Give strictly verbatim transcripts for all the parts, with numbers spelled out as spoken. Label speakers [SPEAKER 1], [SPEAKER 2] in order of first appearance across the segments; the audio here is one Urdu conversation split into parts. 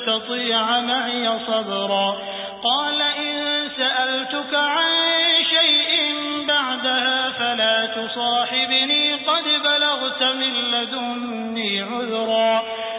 [SPEAKER 1] تستطيع معي صبرا قال إن سألتك عن شيء بعدها فلا تصاحبني قد بلغت من لدني عذرا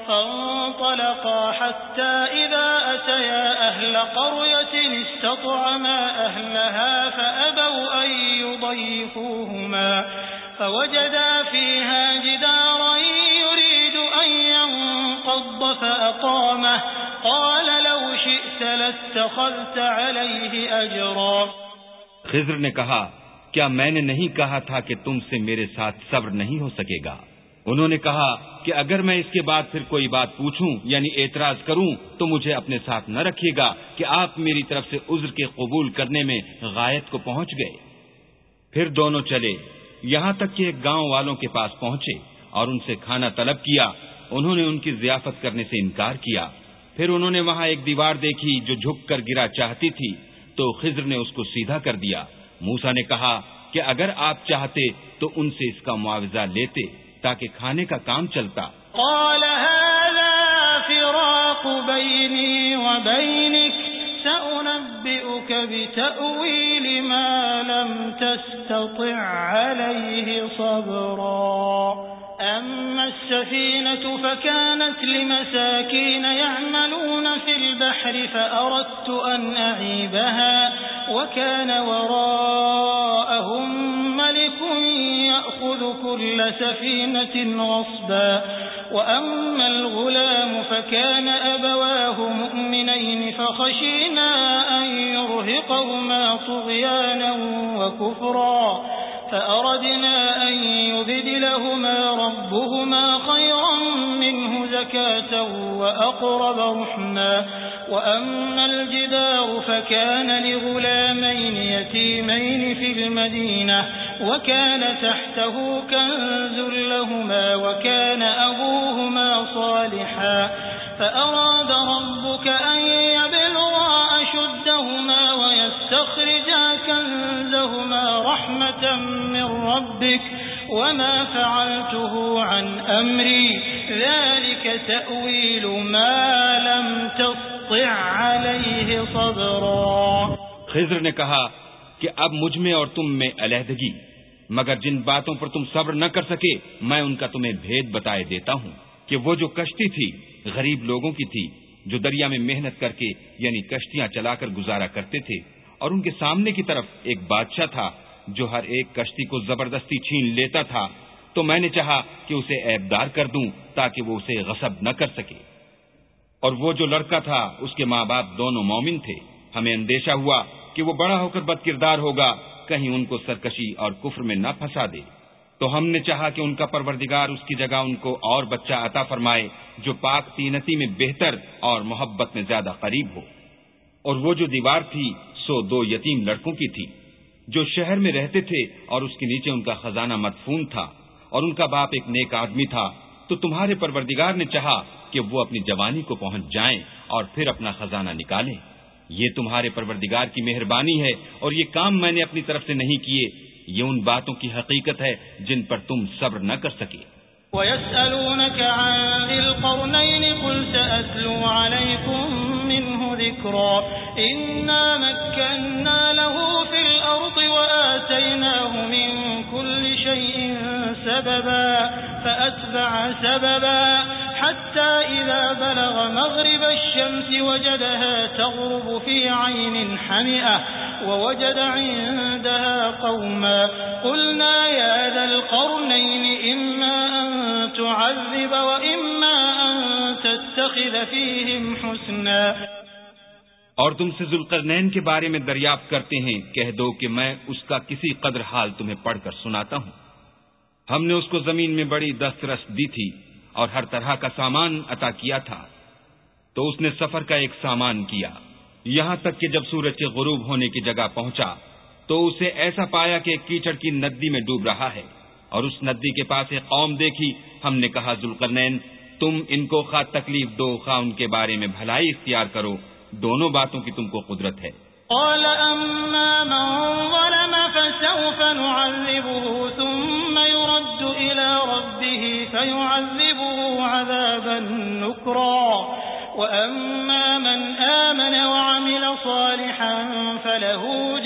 [SPEAKER 1] فانطلقا حتى إذا أتيا أهل قرية استطعما أهلها فأبوا أن يضيفوهما فوجدا فيها جدارا يريد أن ينقض فأقامه قال لو شئت لاتخذت عليه أجرا۔
[SPEAKER 2] خضر نے کہا کیا میں نے نہیں کہا تھا کہ تم سے میرے ساتھ صبر نہیں ہو سکے گا؟ انہوں نے کہا کہ اگر میں اس کے بعد پھر کوئی بات پوچھوں یعنی اعتراض کروں تو مجھے اپنے ساتھ نہ رکھیے گا کہ آپ میری طرف سے عذر کے قبول کرنے میں غایت کو پہنچ گئے۔ پھر دونوں چلے یہاں تک کہ ایک گاؤں والوں کے پاس پہنچے اور ان سے کھانا طلب کیا۔ انہوں نے ان کی ضیافت کرنے سے انکار کیا۔ پھر انہوں نے وہاں ایک دیوار دیکھی جو جھک کر گرا چاہتی تھی تو خضر نے اس کو سیدھا کر دیا۔ موسیٰ نے کہا کہ اگر آپ چاہتے تو ان سے اس کا معاوضہ لیتے تاکہ کھانے کا کام چلتا۔
[SPEAKER 1] قال هذا فراق بيني وبينك سأنبئك بتأويل ما لم تستطع عليه صبرا أما السفينة فكانت لمساكين يعملون في البحر فأردت أن أعيبها وكان وراءهم ملك يأخذ كل سفينة غصبا وأما الغلام فكان أبواه مؤمنين فخشينا أن يرهقهما طغيانا وكفرا فأردنا أن يبدلهما ربهما خيرا منه زكاة وأقرب رحما وأما الجدار فكان لغلامين يتيمين في المدينة وكان تحته كنز لهما وكان أبوهما صالحا فأراد ربك أن يبلغا أشدهما ويستخرجا كنزهما رحمة من ربك وما فعلته عن أمري ذلك تأويل ما لم تسطع عليه صبرا۔
[SPEAKER 2] خضر نے کہا کہ اب مجھ میں اور تم میں علیحدگی، مگر جن باتوں پر تم صبر نہ کر سکے میں ان کا تمہیں بھید بتائے دیتا ہوں کہ وہ جو کشتی تھی غریب لوگوں کی تھی جو دریا میں محنت کر کے یعنی کشتیاں چلا کر گزارا کرتے تھے، اور ان کے سامنے کی طرف ایک بادشاہ تھا جو ہر ایک کشتی کو زبردستی چھین لیتا تھا، تو میں نے چاہا کہ اسے عیبدار کر دوں تاکہ وہ اسے غصب نہ کر سکے۔ اور وہ جو لڑکا تھا اس کے ماں باپ دونوں مومن تھے، ہمیں اندیشہ ہوا کہ وہ بڑا ہو کر بد کردار ہوگا، کہیں ان کو سرکشی اور کفر میں نہ پھنسا دے، تو ہم نے چاہا کہ ان کا پروردگار اس کی جگہ ان کو اور بچہ عطا فرمائے جو پاک تینتی میں بہتر اور محبت میں زیادہ قریب ہو۔ اور وہ جو دیوار تھی سو دو یتیم لڑکوں کی تھی جو شہر میں رہتے تھے اور اس کے نیچے ان کا خزانہ مدفون تھا، اور ان کا باپ ایک نیک آدمی تھا، تو تمہارے پروردگار نے چاہا کہ وہ اپنی جوانی کو پہنچ جائیں اور پھر اپنا خزانہ نکالیں۔ یہ تمہارے پروردگار کی مہربانی ہے اور یہ کام میں نے اپنی طرف سے نہیں کیے، یہ ان باتوں کی حقیقت ہے جن پر تم صبر نہ کر سکے۔
[SPEAKER 1] وَيَسْأَلُونَكَ عَنِ ذِي الْقَرْنَيْنِ قُلْ سَأَتْلُو عَلَيْكُمْ مِنْهُ ذِكْرًا إِنَّا مَكَّنَّا لَهُ فِي الْأَرْضِ وَآتَيْنَاهُ مِنْ كُلِّ شَيْءٍ سَبَبًا فَأَتْبَعَ سَبَبًا حتى إذا بلغ مغرب الشمس وجدها تغرب في عين حمئة ووجد عندها قوما قلنا يا ذا القرنين إما أن تعذب وإما أن تتخذ فيهم حسنا۔
[SPEAKER 2] اور تم سے ذوالقرنین کے بارے میں دریافت کرتے ہیں، کہہ دو کہ میں اس کا کسی قدر حال تمہیں پڑھ کر سناتا ہوں۔ ہم نے اس کو زمین میں بڑی دسترس دی تھی اور ہر طرح کا سامان عطا کیا تھا، تو اس نے سفر کا ایک سامان کیا، یہاں تک کہ جب سورج کے غروب ہونے کی جگہ پہنچا تو اسے ایسا پایا کہ کیچڑ کی ندی میں ڈوب رہا ہے، اور اس ندی کے پاس ایک قوم دیکھی۔ ہم نے کہا ذوالقرنین تم ان کو خواہ تکلیف دو خواہ ان کے بارے میں بھلائی اختیار کرو، دونوں باتوں کی تم کو قدرت ہے۔
[SPEAKER 1] قال اما من ظلم فسوف نعذبه ثم يرد الى ربه فيعذبه عذابا نكرا وأما من آمن وعمل صالحا فله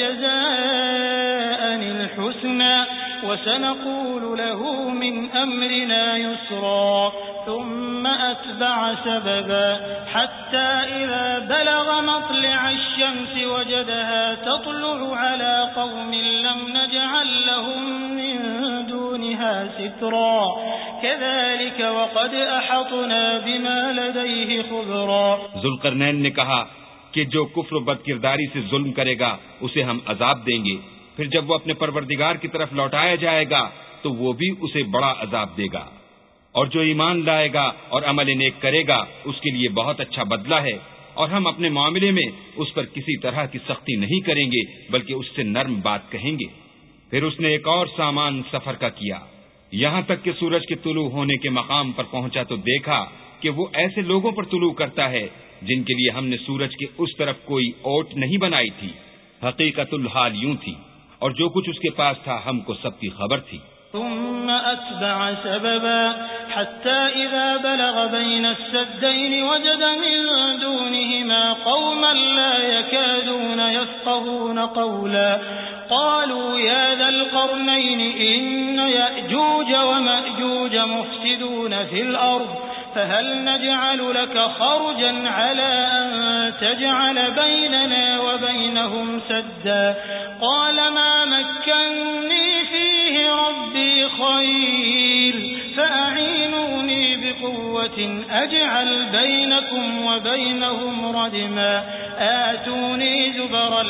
[SPEAKER 1] جزاء الحسنى وسنقول له من أمرنا يسرا ثم أتبع سببا حتى إذا بلغ مطلع الشمس وجدها تطلع على قوم لم نجعل لهم من دونها سترا كذلك وقد أحطنا بما لديه خبرا.
[SPEAKER 2] ذوالقرنین نے کہا کہ جو کفر و بد کرداری سے ظلم کرے گا اسے ہم عذاب دیں گے، پھر جب وہ اپنے پروردگار کی طرف لوٹایا جائے گا تو وہ بھی اسے بڑا عذاب دے گا، اور جو ایمان لائے گا اور عمل نیک کرے گا اس کے لیے بہت اچھا بدلہ ہے، اور ہم اپنے معاملے میں اس پر کسی طرح کی سختی نہیں کریں گے بلکہ اس سے نرم بات کہیں گے. پھر اس نے ایک اور سامان سفر کا کیا، یہاں تک کہ سورج کے طلوع ہونے کے مقام پر پہنچا تو دیکھا کہ وہ ایسے لوگوں پر طلوع کرتا ہے جن کے لیے ہم نے سورج کے اس طرف کوئی اوٹ نہیں بنائی تھی. حقیقت الحال یوں تھی، اور جو کچھ اس کے پاس تھا ہم کو سب کی خبر تھی.
[SPEAKER 1] ثم أتبع سببا حتى إذا بلغ بين السدين وجد من دونهما قوما لا يكادون يفقهون قولا قالوا يا ذا القرنين إن يأجوج ومأجوج مفسدون في الأرض فهل نجعل لك خرجا على أن تجعل بيننا وبينهم سدا قال ما مكنني فيه ربي خير فأعينوني بقوة أجعل بينكم وبينهم ردما آتوني زبر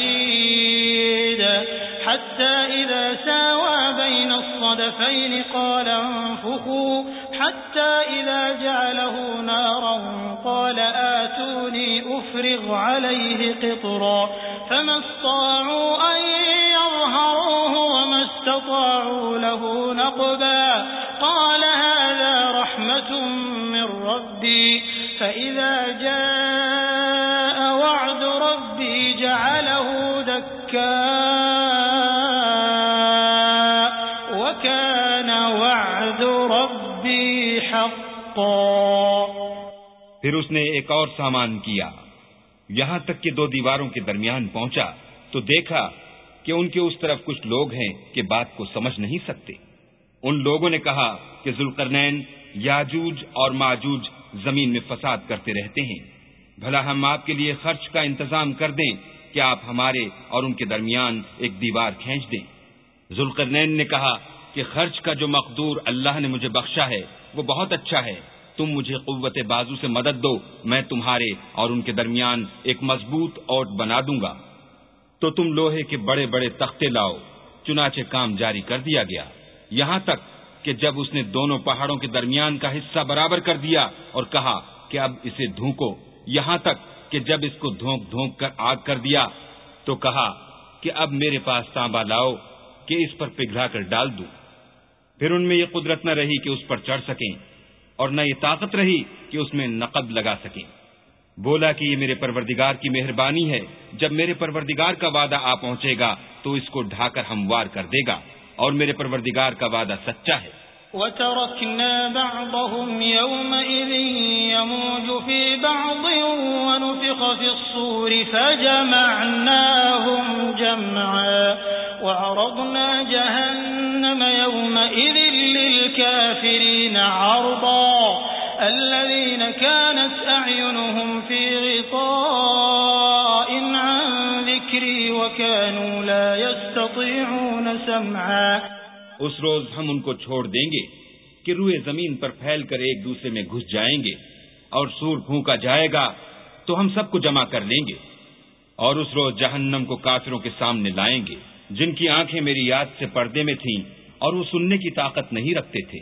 [SPEAKER 1] الحديد حتى إذا ساوى بين الصدفين قال انفخوا حتى إذا جعله نارا قال آتوني أفرغ عليه قطرا فما استطاعوا أن يظهروه وما استطاعوا له نقبا قال هذا رحمة من ربي فإذا جاء وعد ربي جعله دكا وكان وعد ربي حقا.
[SPEAKER 2] پھر اس نے ایک اور سامان کیا، یہاں تک کہ دو دیواروں کے درمیان پہنچا تو دیکھا کہ ان کے اس طرف کچھ لوگ ہیں کہ بات کو سمجھ نہیں سکتے. ان لوگوں نے کہا کہ ذوالقرنین یاجوج اور ماجوج زمین میں فساد کرتے رہتے ہیں، بھلا ہم آپ کے لیے خرچ کا انتظام کر دیں کہ آپ ہمارے اور ان کے درمیان ایک دیوار کھینچ دیں. ذوالقرنین نے کہا کہ خرچ کا جو مقدور اللہ نے مجھے بخشا ہے وہ بہت اچھا ہے، تم مجھے قوت بازو سے مدد دو، میں تمہارے اور ان کے درمیان ایک مضبوط اوٹ بنا دوں گا. تو تم لوہے کے بڑے بڑے تختے لاؤ. چنانچہ کام جاری کر دیا گیا، یہاں تک کہ جب اس نے دونوں پہاڑوں کے درمیان کا حصہ برابر کر دیا اور کہا کہ اب اسے دھونکو، یہاں تک کہ جب اس کو دھونک دھونک کر آگ کر دیا تو کہا کہ اب میرے پاس تانبا لاؤ کہ اس پر پگھلا کر ڈال دوں. پھر ان میں یہ قدرت نہ رہی کہ اس پر چڑھ سکیں اور نہ یہ طاقت رہی کہ اس میں نقب لگا سکیں. بولا کہ یہ میرے پروردگار کی مہربانی ہے، جب میرے پروردگار کا وعدہ آ پہنچے گا تو اس کو ڈھا کر ہموار کر دے گا، اور میرے پروردگار کا وعدہ سچا ہے.
[SPEAKER 1] وَتَرَكْنَا بَعْضَهُمْ يَوْمَئِذٍ يَمُوجُ فِي بَعْضٍ وَنُفِخَ فِي الصُّورِ فَجَمَعْنَاهُمْ جَمْعًا وَعَرَضْنَا جَهَنَّمَ يَوْمَئِذٍ لِلْكَافِرِينَ عَرْضًا الذين كانت أعينهم في غطاء عن ذكري وكانوا لا يستطيعون سمعا.
[SPEAKER 2] اس روز ہم ان کو چھوڑ دیں گے کہ روئے زمین پر پھیل کر ایک دوسرے میں گھس جائیں گے، اور سور پھونکا جائے گا تو ہم سب کو جمع کر لیں گے، اور اس روز جہنم کو کافروں کے سامنے لائیں گے جن کی آنکھیں میری یاد سے پردے میں تھیں اور وہ سننے کی طاقت نہیں رکھتے تھے.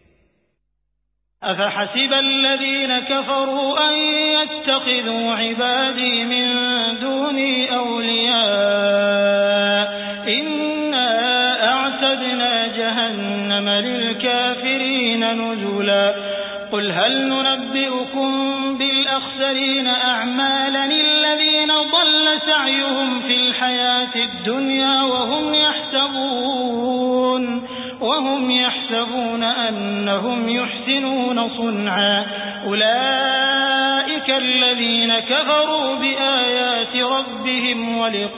[SPEAKER 1] أفحسب الذين كفروا أن يتخذوا عبادي من دوني أولياء إنا أعتدنا جهنم للكافرين نزلا. قل هل ننبئكم بالأخسرين أعمالا الذين ضل سعيهم في الحياة الدنيا وهم يحسبون وهم يحسبون أنهم يحسنون صنعا أولئك أولئك الذين كفروا بآيات ربهم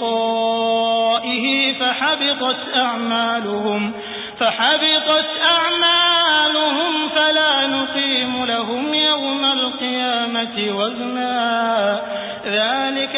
[SPEAKER 1] ولقائه فحبطت أعمالهم فحبطت أعمالهم فلا نقيم لهم يوم القيامة وزنا ذلك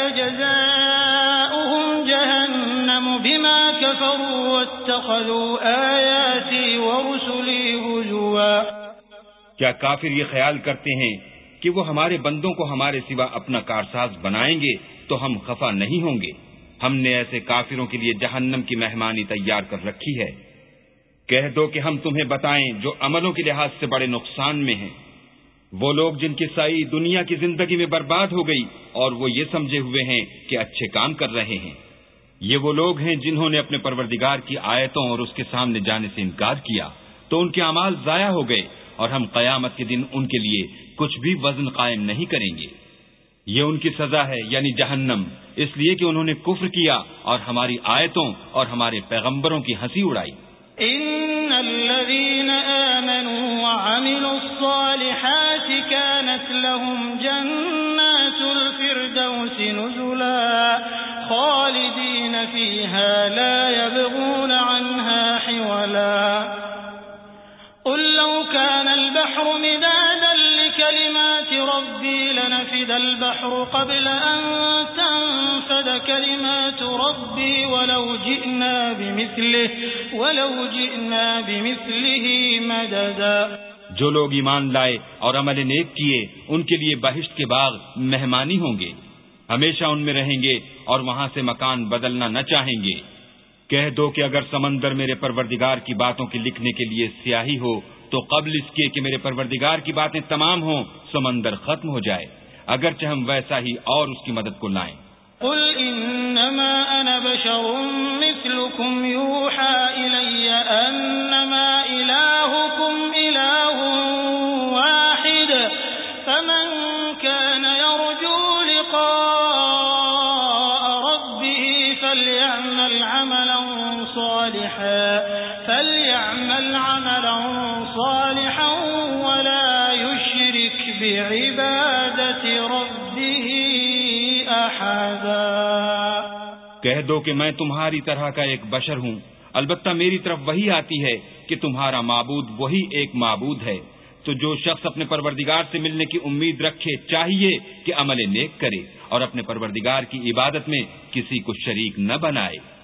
[SPEAKER 1] جزاؤهم جهنم بما كفروا واتخذوا آياتي ورسلي هزوا۔
[SPEAKER 2] کیا کافر یہ خیال کرتے ہیں کہ وہ ہمارے بندوں کو ہمارے سوا اپنا کارساز بنائیں گے تو ہم خفا نہیں ہوں گے؟ ہم نے ایسے کافروں کے لیے جہنم کی مہمانی تیار کر رکھی ہے۔ کہہ دو کہ ہم تمہیں بتائیں جو عملوں کے لحاظ سے بڑے نقصان میں ہیں، وہ لوگ جن کی سعی دنیا کی زندگی میں برباد ہو گئی اور وہ یہ سمجھے ہوئے ہیں کہ اچھے کام کر رہے ہیں۔ یہ وہ لوگ ہیں جنہوں نے اپنے پروردگار کی آیتوں اور اس کے سامنے جانے سے انکار کیا تو ان کے اعمال ضائع ہو گئے، اور ہم قیامت کے دن ان کے لیے کچھ بھی وزن قائم نہیں کریں گے۔ یہ ان کی سزا ہے یعنی جہنم، اس لیے کہ انہوں نے کفر کیا اور ہماری آیتوں اور ہمارے پیغمبروں کی ہنسی اڑائی۔
[SPEAKER 1] ان الذين آمنوا وعملوا الصالحات كانت لهم جنات الفردوس نزلا خالدين فيها لا يبغون عنها حولا قل لو كان البحر مدادا لكلمات ربي لنفد البحر قبل أن تنفد كلمات ربي ولو جئنا بمثله ولو جئنا بمثله مددا۔
[SPEAKER 2] جو لوگ ایمان لائے اور عمل نیک کیے ان کے لیے بہشت کے باغ مہمانی ہوں گے، ہمیشہ ان میں رہیں گے اور وہاں سے مکان بدلنا نہ چاہیں گے۔ کہہ دو کہ اگر سمندر میرے پروردگار کی باتوں کے لکھنے کے لیے سیاہی ہو تو قبل اس کے کہ میرے پروردگار کی باتیں تمام ہوں سمندر ختم ہو جائے، اگرچہ ہم ویسا ہی اور اس کی مدد کو لائیں۔
[SPEAKER 1] قل انما انا بشر مثلكم يوحى الي انما الهكم اله واحد فمن كان يرجو لقاء ربه فليعمل عملا صالحا فليعمل عملا صالحا ولا يشرك بعبادة ربه أحدا۔
[SPEAKER 2] کہہ دو کہ میں تمہاری طرح کا ایک بشر ہوں، البتہ میری طرف وہی آتی ہے کہ تمہارا معبود وہی ایک معبود ہے، تو جو شخص اپنے پروردگار سے ملنے کی امید رکھے چاہیے کہ عمل نیک کرے اور اپنے پروردگار کی عبادت میں کسی کو شریک نہ بنائے۔